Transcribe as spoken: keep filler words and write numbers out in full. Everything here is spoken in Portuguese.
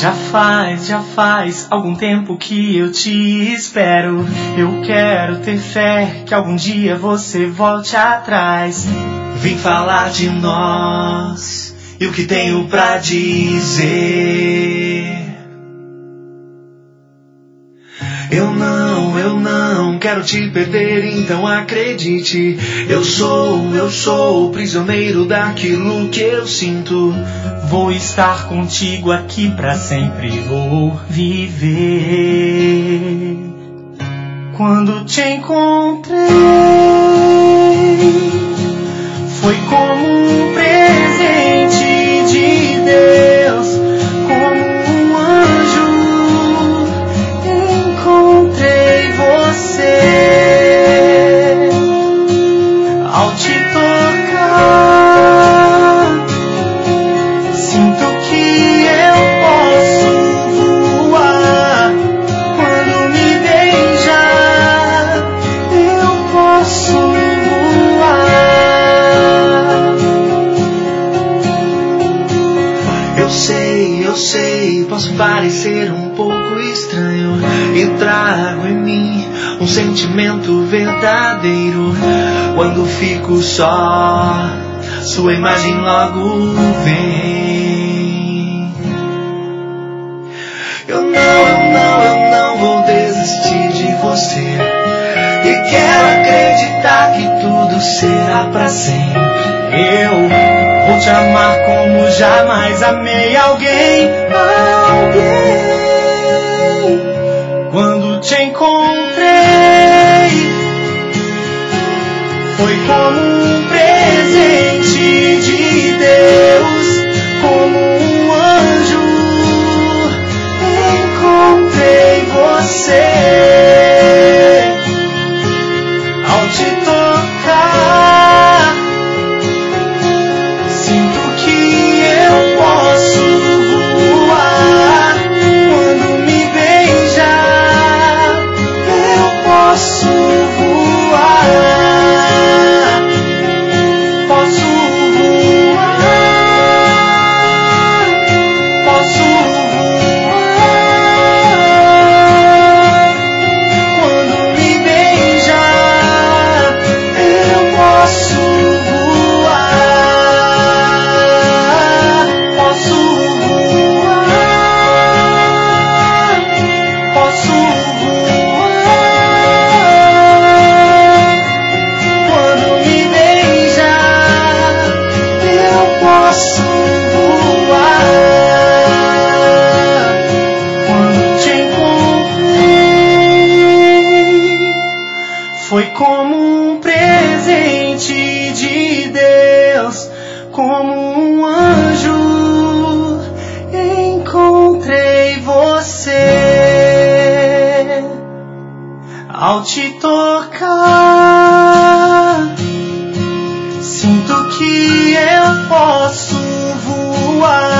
Já faz, já faz algum tempo que eu te espero. Eu quero ter fé que algum dia você volte atrás. Vim falar de nós e o que tenho pra dizer. Eu não, eu não quero te perder, então acredite. Eu sou, eu sou prisioneiro daquilo que eu sinto. Vou estar contigo aqui pra sempre, vou viver. Quando te encontrei, foi como um presente de Deus, como um anjo. Encontrei você ao te tocar. Sinto que eu posso voar. Quando me beijar, eu posso voar. Eu sei, eu sei, posso parecer um pouco estranho e trago em mim um sentimento verdadeiro. Quando fico só, sua imagem logo vem. Eu não, eu não, eu não vou desistir de você. E quero acreditar que tudo será pra sempre. Eu vou te amar como jamais amei alguém. Alguém. Quando te encontrei, foi como um presente de Deus, como um anjo. Encontrei você ao te tocar. Sinto que eu posso voar. Quando me beijar, eu posso voar. Posso voar. Posso voar. Quando me beijar, eu posso voar. Posso voar. Posso voar. Quando me beijar, eu posso voar. Quando te encontrei, foi como um presente de Deus, como um anjo. Encontrei você ao te tocar. Sinto que eu posso voar.